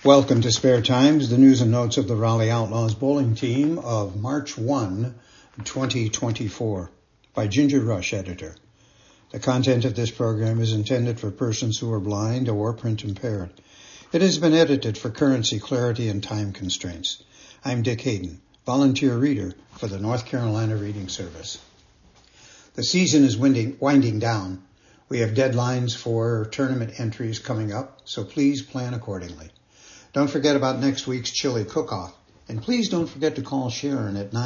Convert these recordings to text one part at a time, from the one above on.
Welcome to Spare Times, the news and notes of the Raleigh Outlaws bowling team of March 1, 2024, by Ginger Rush, editor. The content of this program is intended for persons who are blind or print impaired. It has been edited for currency, clarity, and time constraints. I'm Dick Hayden, volunteer reader for the North Carolina Reading Service. The season is winding down. We have deadlines for tournament entries coming up, so please plan accordingly. Don't forget about next week's chili cook-off. And please don't forget to call Sharon at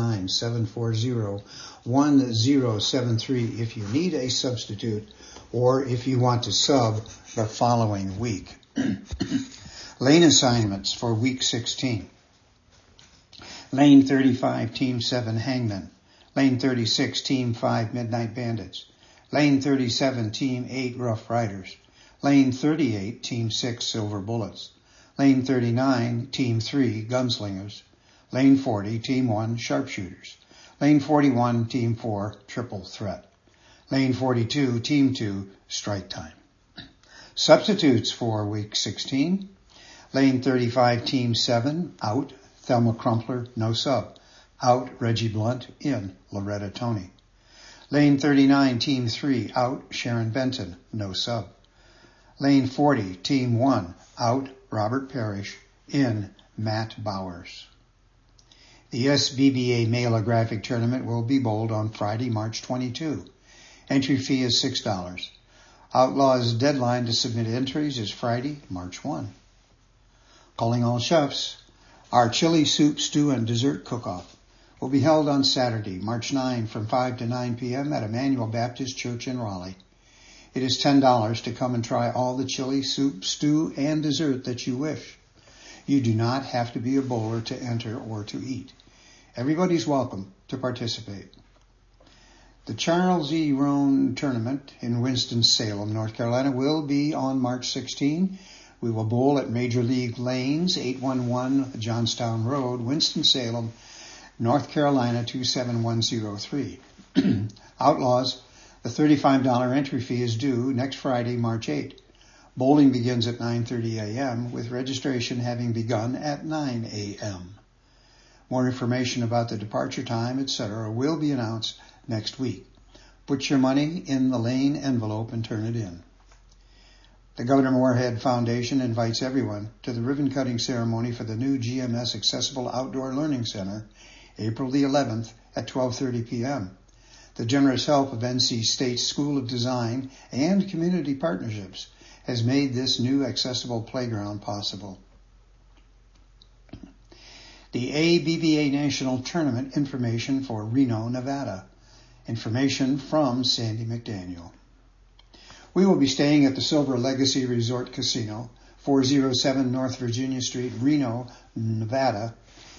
919-740-1073 if you need a substitute or if you want to sub the following week. Lane assignments for week 16. Lane 35, Team 7, Hangman. Lane 36, Team 5, Midnight Bandits. Lane 37, Team 8, Rough Riders. Lane 38, Team 6, Silver Bullets. Lane 39, Team 3, Gunslingers. Lane 40, Team 1, Sharpshooters. Lane 41, Team 4, Triple Threat. Lane 42, Team 2, Strike Time. Substitutes for Week 16. Lane 35, Team 7, out, Thelma Crumpler, no sub. Out, Reggie Blunt, in, Loretta Tony. Lane 39, Team 3, out, Sharon Benton, no sub. Lane 40, Team 1, out, Robert Parrish, in, Matt Bowers. The SBBA Mailographic Tournament will be bowled on Friday, March 22. Entry fee is $6. Outlaws' deadline to submit entries is Friday, March 1. Calling all chefs, our chili soup, stew, and dessert cook-off will be held on Saturday, March 9 from 5 to 9 p.m. at Emmanuel Baptist Church in Raleigh. It is $10 to come and try all the chili, soup, stew, and dessert that you wish. You do not have to be a bowler to enter or to eat. Everybody's welcome to participate. The Charles E. Roan Tournament in Winston-Salem, North Carolina will be on March 16. We will bowl at Major League Lanes, 811 Johnstown Road, Winston-Salem, North Carolina 27103. Outlaws, the $35 entry fee is due next Friday, March 8. Bowling begins at 9:30 a.m., with registration having begun at 9 a.m. More information about the departure time, etc., will be announced next week. Put your money in the lane envelope and turn it in. The Governor Moorhead Foundation invites everyone to the ribbon-cutting ceremony for the new GMS Accessible Outdoor Learning Center, April the 11th at 12:30 p.m. The generous help of NC State School of Design and Community Partnerships has made this new accessible playground possible. The ABBA National Tournament information for Reno, Nevada. Information from Sandy McDaniel. We will be staying at the Silver Legacy Resort Casino, 407 North Virginia Street, Reno, Nevada,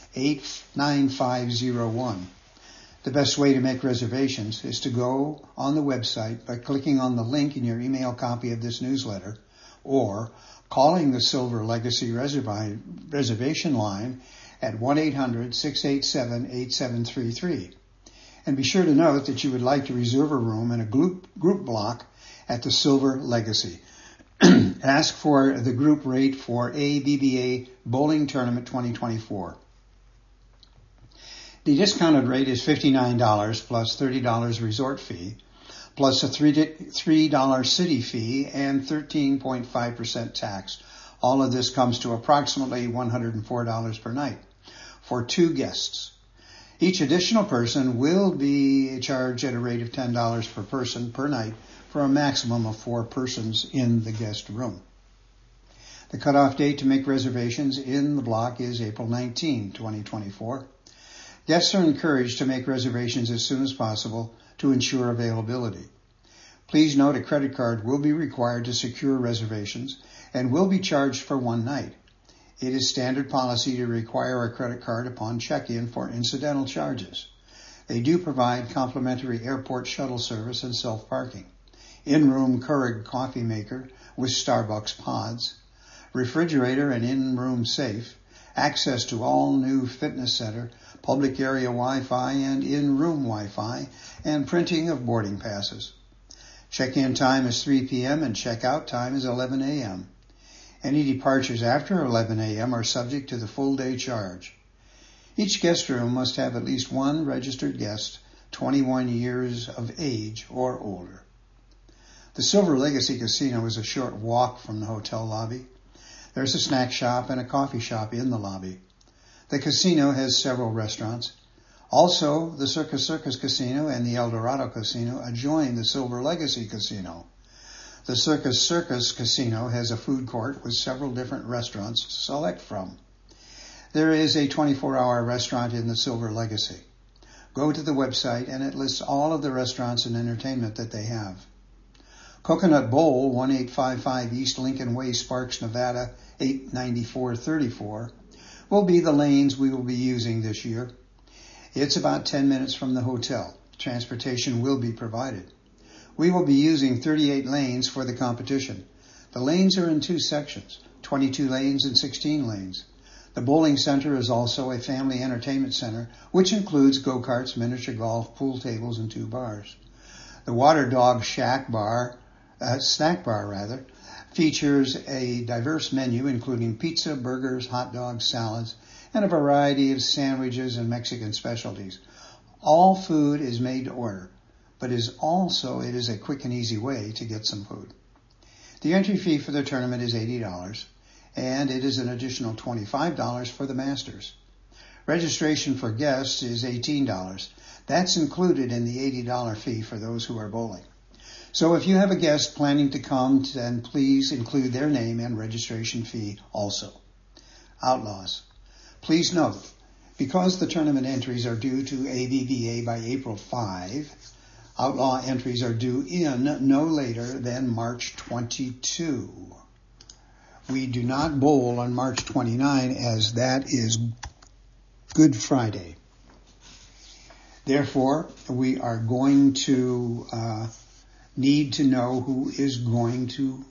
89501. The best way to make reservations is to go on the website by clicking on the link in your email copy of this newsletter or calling the Silver Legacy reservation line at 1-800-687-8733. And be sure to note that you would like to reserve a room in a group block at the Silver Legacy. Ask for the group rate for ABBA Bowling Tournament 2024. The discounted rate is $59 plus $30 resort fee, plus a $3 city fee and 13.5% tax. All of this comes to approximately $104 per night for 2 guests. Each additional person will be charged at a rate of $10 per person per night for a maximum of 4 persons in the guest room. The cutoff date to make reservations in the block is April 19, 2024. Guests are encouraged to make reservations as soon as possible to ensure availability. Please note a credit card will be required to secure reservations and will be charged for 1 night. It is standard policy to require a credit card upon check-in for incidental charges. They do provide complimentary airport shuttle service and self-parking, in-room Keurig coffee maker with Starbucks pods, refrigerator and in-room safe, access to all new fitness center, public area Wi-Fi and in-room Wi-Fi, and printing of boarding passes. Check-in time is 3 p.m. and check-out time is 11 a.m. Any departures after 11 a.m. are subject to the full day charge. Each guest room must have at least one registered guest, 21 years of age or older. The Silver Legacy Casino is a short walk from the hotel lobby. There's a snack shop and a coffee shop in the lobby. The casino has several restaurants. Also, the Circus Circus Casino and the El Dorado Casino adjoin the Silver Legacy Casino. The Circus Circus Casino has a food court with several different restaurants to select from. There is a 24-hour restaurant in the Silver Legacy. Go to the website and it lists all of the restaurants and entertainment that they have. Coconut Bowl, 1855 East Lincoln Way, Sparks, Nevada, 89434, will be the lanes we will be using this year. It's about 10 minutes from the hotel. Transportation will be provided. We will be using 38 lanes for the competition. The lanes are in two sections, 22 lanes and 16 lanes. The bowling center is also a family entertainment center, which includes go-karts, miniature golf, pool tables, and 2 bars. The Water Dog snack bar, features a diverse menu including pizza, burgers, hot dogs, salads, and a variety of sandwiches and Mexican specialties. All food is made to order, but it is a quick and easy way to get some food. The entry fee for the tournament is $80, and it is an additional $25 for the Masters. Registration for guests is $18. That's included in the $80 fee for those who are bowling. So if you have a guest planning to come, then please include their name and registration fee also. Outlaws. Please note, because the tournament entries are due to ABVA by April 5, Outlaw entries are due in no later than March 22. We do not bowl on March 29 as that is Good Friday. Therefore, we are going to need to know who is going to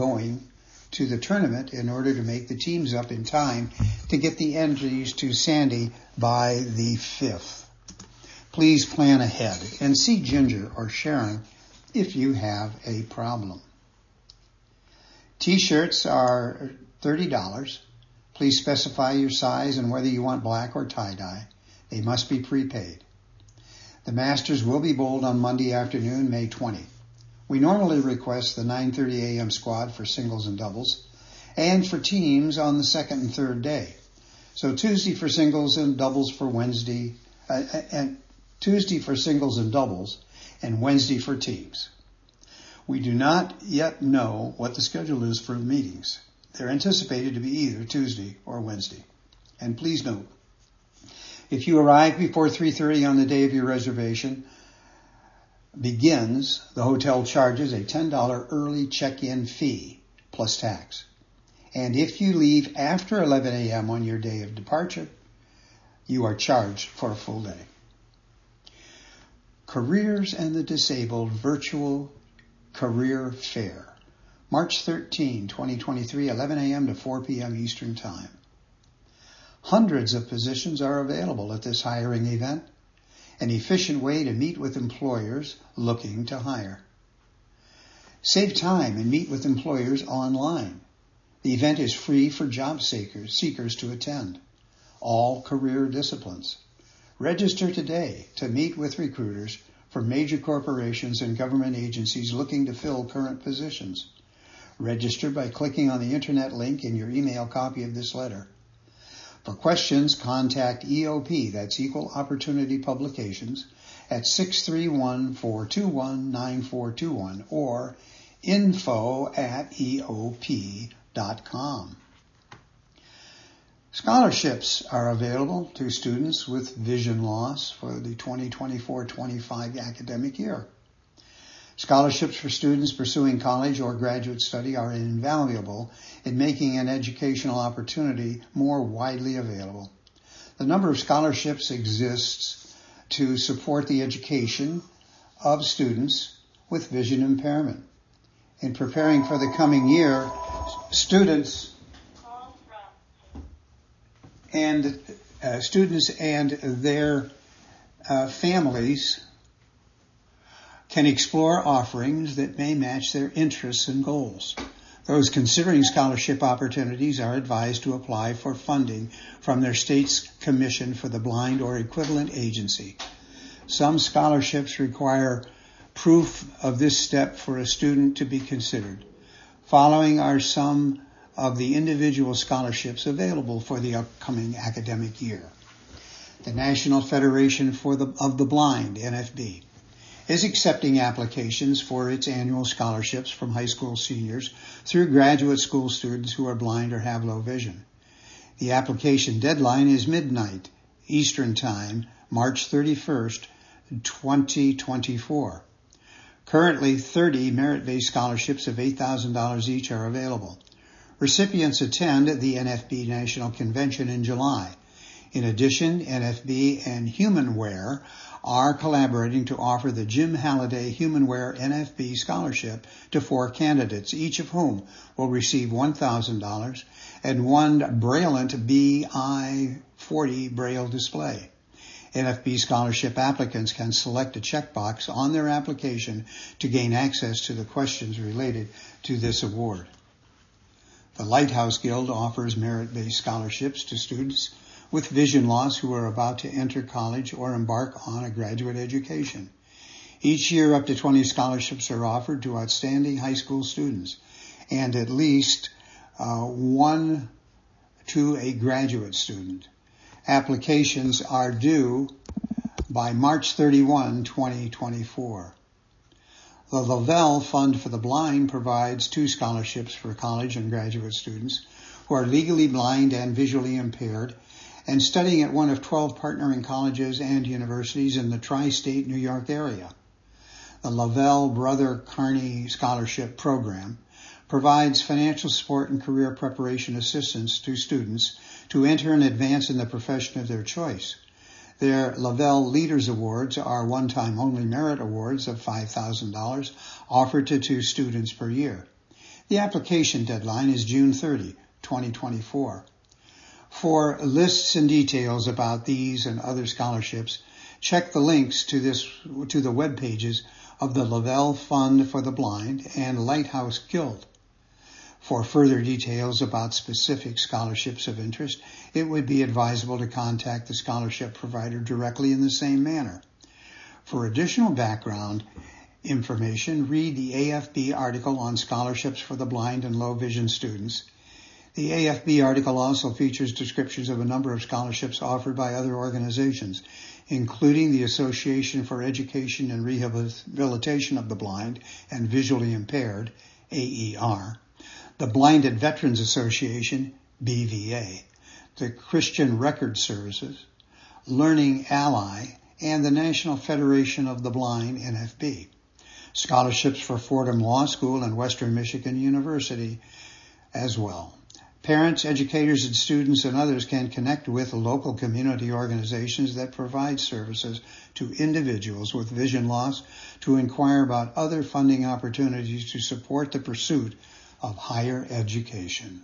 the tournament in order to make the teams up in time to get the entries to Sandy by the 5th. Please plan ahead and see Ginger or Sharon if you have a problem. T-shirts are $30. Please specify your size and whether you want black or tie-dye. They must be prepaid. The Masters will be bowled on Monday afternoon, May 20. We normally request the 9:30 a.m. squad for singles and doubles, and for teams on the second and third day. So Tuesday for singles and doubles for Wednesday, and Tuesday for singles and doubles, and Wednesday for teams. We do not yet know what the schedule is for the meetings. They're anticipated to be either Tuesday or Wednesday. And please note, if you arrive before 3:30 on the day of your reservation begins, the hotel charges a $10 early check-in fee plus tax. And if you leave after 11 a.m. on your day of departure, you are charged for a full day. Careers and the Disabled Virtual Career Fair, March 13, 2023, 11 a.m. to 4 p.m. Eastern Time. Hundreds of positions are available at this hiring event, an efficient way to meet with employers looking to hire. Save time and meet with employers online. The event is free for job seekers to attend. All career disciplines. Register today to meet with recruiters for major corporations and government agencies looking to fill current positions. Register by clicking on the internet link in your email copy of this letter. For questions, contact EOP, that's Equal Opportunity Publications, at 631-421-9421 or info@eop.com. Scholarships are available to students with vision loss for the 2024-25 academic year. Scholarships for students pursuing college or graduate study are invaluable in making an educational opportunity more widely available. The number of scholarships exists to support the education of students with vision impairment. In preparing for the coming year, students and their families can explore offerings that may match their interests and goals. Those considering scholarship opportunities are advised to apply for funding from their state's Commission for the Blind or equivalent agency. Some scholarships require proof of this step for a student to be considered. Following are some of the individual scholarships available for the upcoming academic year. The National Federation of the Blind, NFB, is accepting applications for its annual scholarships from high school seniors through graduate school students who are blind or have low vision. The application deadline is midnight Eastern Time, March 31st, 2024. Currently, 30 merit-based scholarships of $8,000 each are available. Recipients attend the NFB National Convention in July. In addition, NFB and HumanWare are collaborating to offer the Jim Halliday HumanWare NFB Scholarship to 4 candidates, each of whom will receive $1,000 and one Braillant BI-40 Braille display. NFB scholarship applicants can select a checkbox on their application to gain access to the questions related to this award. The Lighthouse Guild offers merit-based scholarships to students with vision loss who are about to enter college or embark on a graduate education. Each year, up to 20 scholarships are offered to outstanding high school students and at least one to a graduate student. Applications are due by March 31, 2024. The Lavelle Fund for the Blind provides 2 scholarships for college and graduate students who are legally blind and visually impaired and studying at one of 12 partnering colleges and universities in the tri-state New York area. The Lavelle Brother Carney Scholarship Program provides financial support and career preparation assistance to students to enter and advance in the profession of their choice. Their Lavelle Leaders Awards are one-time only merit awards of $5,000 offered to 2 students per year. The application deadline is June 30, 2024. For lists and details about these and other scholarships, check the links to the web pages of the Lavelle Fund for the Blind and Lighthouse Guild. For further details about specific scholarships of interest, it would be advisable to contact the scholarship provider directly in the same manner. For additional background information, read the AFB article on scholarships for the blind and low vision students. The AFB article also features descriptions of a number of scholarships offered by other organizations, including the Association for Education and Rehabilitation of the Blind and Visually Impaired, AER, the Blinded Veterans Association, BVA, the Christian Record Services, Learning Ally, and the National Federation of the Blind, NFB. Scholarships for Fordham Law School and Western Michigan University as well. Parents, educators, and students and others can connect with local community organizations that provide services to individuals with vision loss to inquire about other funding opportunities to support the pursuit of higher education.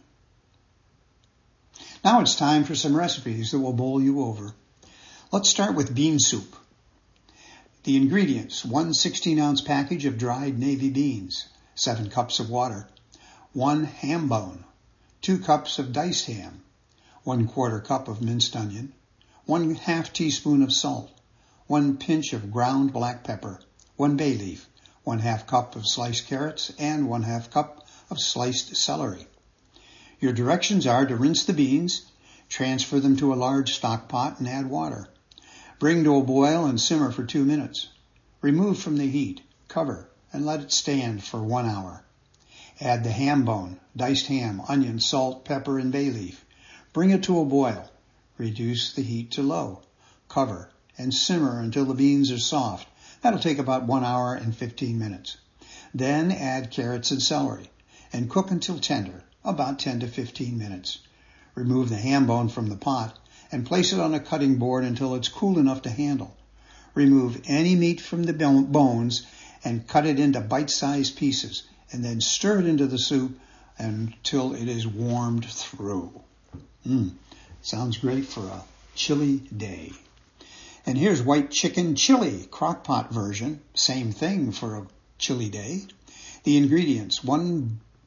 Now it's time for some recipes that will bowl you over. Let's start with bean soup. The ingredients: 1 16-ounce package of dried navy beans, 7 cups of water, 1 ham bone, 2 cups of diced ham, 1/4 cup of minced onion, 1/2 teaspoon of salt, 1 pinch of ground black pepper, 1 bay leaf, 1/2 cup of sliced carrots, and 1/2 cup of sliced celery. Your directions are to rinse the beans, transfer them to a large stock pot, and add water. Bring to a boil and simmer for 2 minutes. Remove from the heat, cover, and let it stand for 1 hour. Add the ham bone, diced ham, onion, salt, pepper, and bay leaf. Bring it to a boil. Reduce the heat to low. Cover and simmer until the beans are soft. That'll take about 1 hour and 15 minutes. Then add carrots and celery and cook until tender, about 10 to 15 minutes. Remove the ham bone from the pot and place it on a cutting board until it's cool enough to handle. Remove any meat from the bones and cut it into bite-sized pieces, and then stir it into the soup until it is warmed through. Sounds great for a chilly day. And here's white chicken chili, crock-pot version. Same thing for a chilly day. The ingredients: 1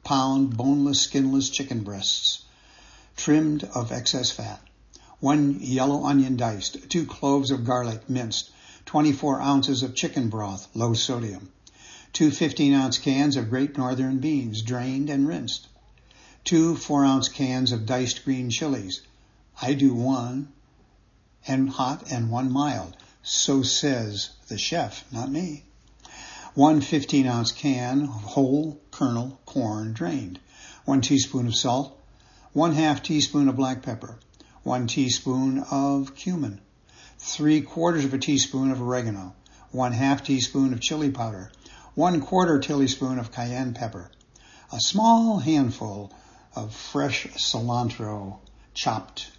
pound boneless, skinless chicken breasts, trimmed of excess fat. 1 yellow onion diced, 2 cloves of garlic minced, 24 ounces of chicken broth, low sodium, 2 15-ounce cans of Great Northern beans, drained and rinsed, 2 4-ounce cans of diced green chilies. I do 1 and hot and 1 mild. So says the chef, not me. 1 15-ounce can of whole kernel corn, drained, 1 teaspoon of salt, 1/2 teaspoon of black pepper, 1 teaspoon of cumin, 3/4 of a teaspoon of oregano, 1/2 teaspoon of chili powder, 1/4 teaspoon of cayenne pepper, a small handful of fresh cilantro chopped,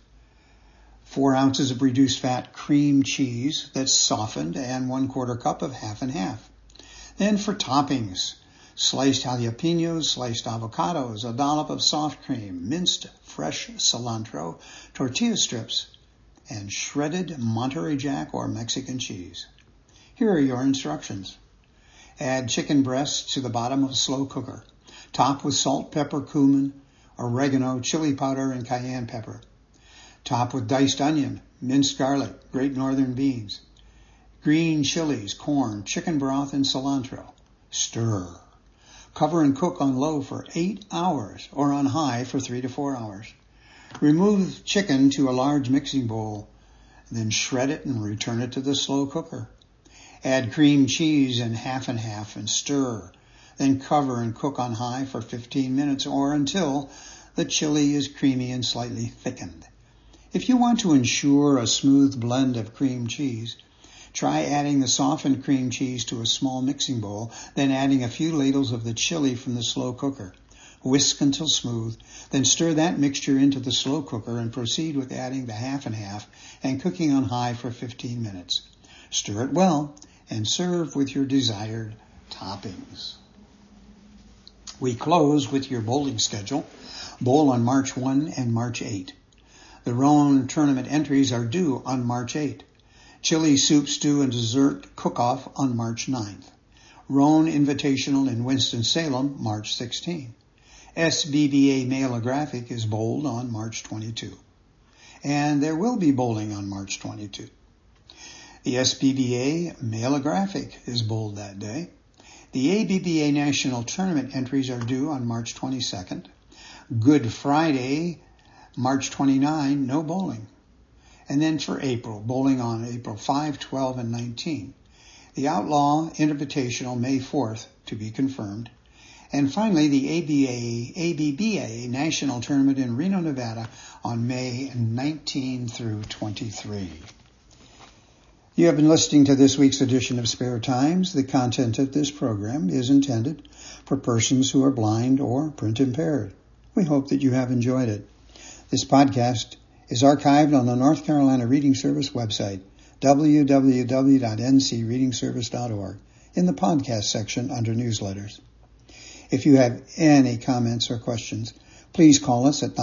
4 ounces of reduced fat cream cheese that's softened, and 1/4 cup of half and half. Then for toppings, sliced jalapenos, sliced avocados, a dollop of soft cream, minced fresh cilantro, tortilla strips, and shredded Monterey Jack or Mexican cheese. Here are your instructions. Add chicken breasts to the bottom of a slow cooker. Top with salt, pepper, cumin, oregano, chili powder, and cayenne pepper. Top with diced onion, minced garlic, Great Northern beans, green chilies, corn, chicken broth, and cilantro. Stir. Cover and cook on low for 8 hours or on high for 3 to 4 hours. Remove chicken to a large mixing bowl, then shred it and return it to the slow cooker. Add cream cheese and half and stir. Then cover and cook on high for 15 minutes or until the chili is creamy and slightly thickened. If you want to ensure a smooth blend of cream cheese, try adding the softened cream cheese to a small mixing bowl, then adding a few ladles of the chili from the slow cooker. Whisk until smooth, then stir that mixture into the slow cooker and proceed with adding the half and cooking on high for 15 minutes. Stir it well and serve with your desired toppings. We close with your bowling schedule. Bowl on March 1 and March 8. The Roan tournament entries are due on March 8. Chili, soup, stew, and dessert cook-off on March 9th. Roan Invitational in Winston-Salem, March 16. SBBA Mailographic is bowled on March 22. And there will be bowling on March 22. The SBBA Mailographic is bowled that day. The ABBA National Tournament entries are due on March 22nd. Good Friday, March 29, no bowling. And then for April, bowling on April 5, 12, and 19. The Outlaw Invitational, May 4th, to be confirmed. And finally, the ABBA National Tournament in Reno, Nevada on May 19 through 23. You have been listening to this week's edition of Spare Times. The content of this program is intended for persons who are blind or print impaired. We hope that you have enjoyed it. This podcast is archived on the North Carolina Reading Service website, www.ncreadingservice.org, in the podcast section under newsletters. If you have any comments or questions, please call us at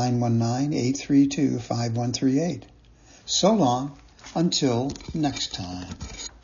919-832-5138. So long, until next time.